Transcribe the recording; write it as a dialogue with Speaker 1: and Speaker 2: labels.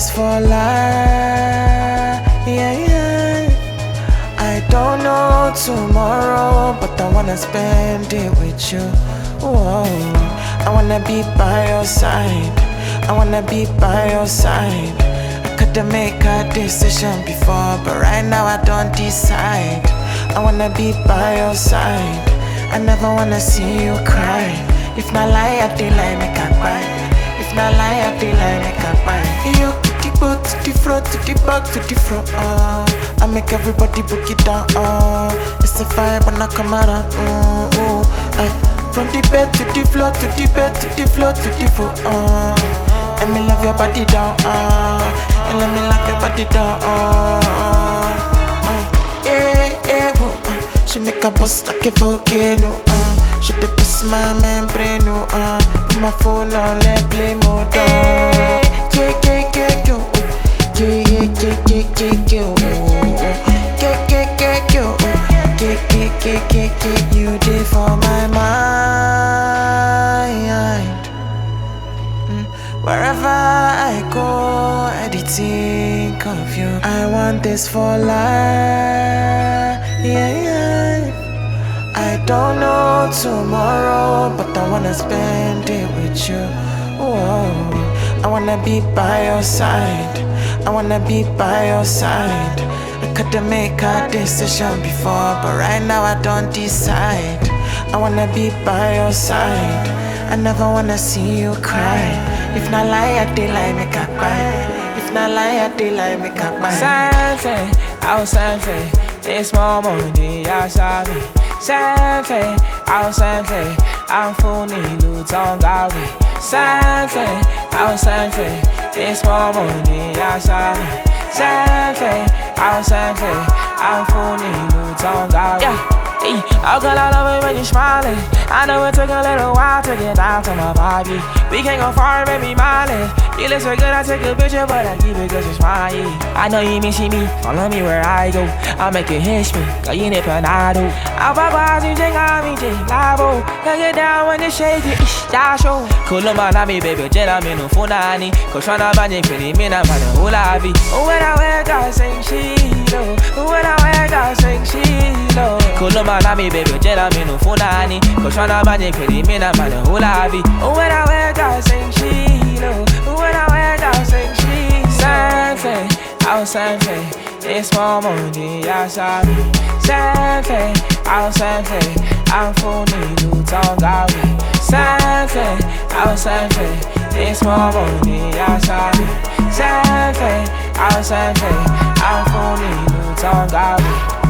Speaker 1: this for life. Yeah, yeah. I don't know tomorrow, but I wanna spend it with you. Whoa. I wanna be by your side. I wanna be by your side. I could've make a decision before, but right now I don't decide. I wanna be by your side. I never wanna see you cry. If not lie, I feel like make a buy. If not lie, I feel like make a buy. You to the back, to the front, to the back, to the front. I make everybody book it down. It's a vibe when I come around. From the bed to the floor, to the bed, to the floor, to the floor. Let me love your body down. And let me lock your body down. She make a bust like a volcano. She dey bust my membrane. Put my phone on, let play mode. Yeah, yeah, yeah, yo. Yeah, yeah, yeah, yeah, yeah, yo. Yeah, yeah, yeah, yo. Yeah, yeah, yeah, yeah, yeah. You dey for my mind. Wherever I go, I dey think of you. I want this for life. Yeah, yeah. I don't know tomorrow, but I wanna spend it with you. Whoa. I wanna be by your side. I wanna be by your side. I could've make a decision before, but right now I don't decide. I wanna be by your side. I never wanna see you cry. If not lie, I feel like make a buy. If not lie, I feel like make a buy.
Speaker 2: Something, oh something. This moment, I saw me. Something, oh something. I'm fooling you, don't go away. Something, oh something. This moment, I saw me. Something, oh something. I'm fooling you, don't go away. Oh girl, I love it when you're smiling. I know it took a little while to get down to my body. We can't go far, baby, smiling. You look so good, I take a picture, but I keep it cause you're smiling. I know you missing me, follow me where I go. I'll make you hiss me, girl, you need panado. I'll pop out, you think I'm in labo. Can get down when you shake it, that's show. Kuluma na mi, baby, jela mi no funani. Koshana banye kini, mina mana hulabi. When I wake up, sing shilo. When I wake up, sing shilo. Kuluma na mi, baby, jela mi no funani. Koshana banye kini, mina mana hulabi. When I wake up, sing shilo. When I wake up, sing shilo. Something, oh something. This moment, I saw me. Something, oh something. I'm fooling you, don't go away. Something, oh something. This moment, I saw me. Something, oh something. I'm fooling you, don't go away.